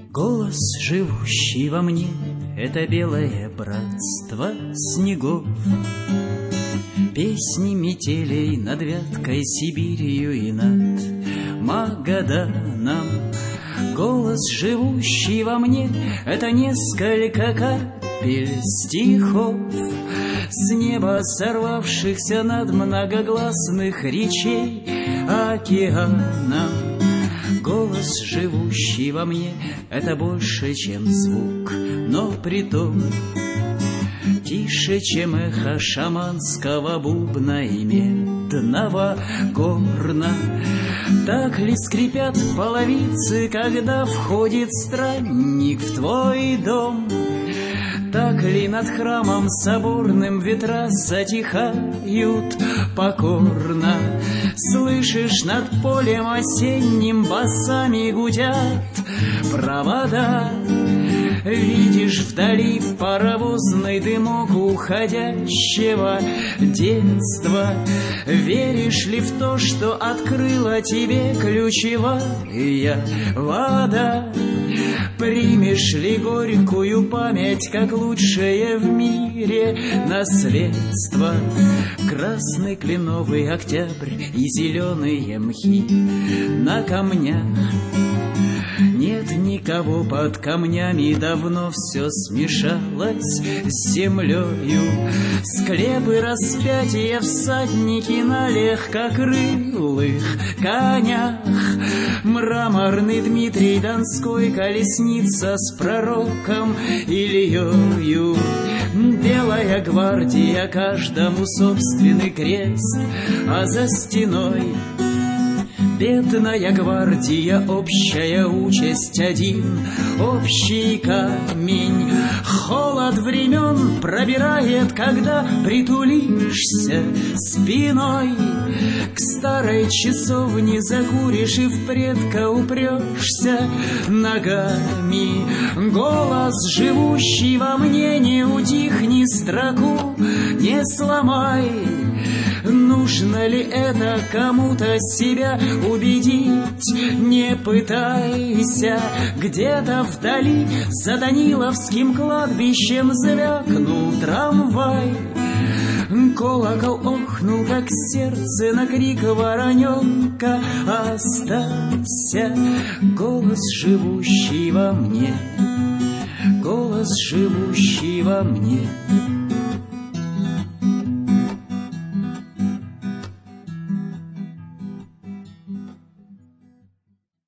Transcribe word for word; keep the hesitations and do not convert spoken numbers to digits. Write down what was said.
Голос, живущий во мне, это белое братство снегов, песни метелей над вяткой Сибирью и над Магаданом. Голос, живущий во мне, это несколько капель стихов, с неба сорвавшихся над многогласных речей океаном. Голос, живущий во мне, это больше, чем звук, но притом тише, чем эхо шаманского бубна и медного горна. Так ли скрипят половицы, когда входит странник в твой дом? Так ли над храмом соборным ветра затихают покорно? Слышишь, над полем осенним басами гудят провода. Видишь вдали паровозный дымок уходящего детства. Веришь ли в то, что открыла тебе ключевая вода? Примешь ли горькую память, как лучшее в мире наследство? Красный кленовый октябрь и зеленые мхи на камнях. Нет никого под камнями, давно все смешалось с землею. Склепы распятия, всадники на легкокрылых конях. Мраморный Дмитрий Донской, колесница с пророком Ильею. Белая гвардия, каждому собственный крест, а за стеной бедная гвардия, общая участь, один общий камень. Холод времен пробирает, когда притулишься спиной к старой часовне, закуришь и в предка упрешься ногами. Голос, живущий во мне, не утихни, строку не сломай. Нужно ли это кому-то себя убедить? Не пытайся. Где-то вдали за Даниловским кладбищем звякнул трамвай. Колокол охнул, как сердце на крик вороненка. Остался голос, живущий во мне, голос, живущий во мне.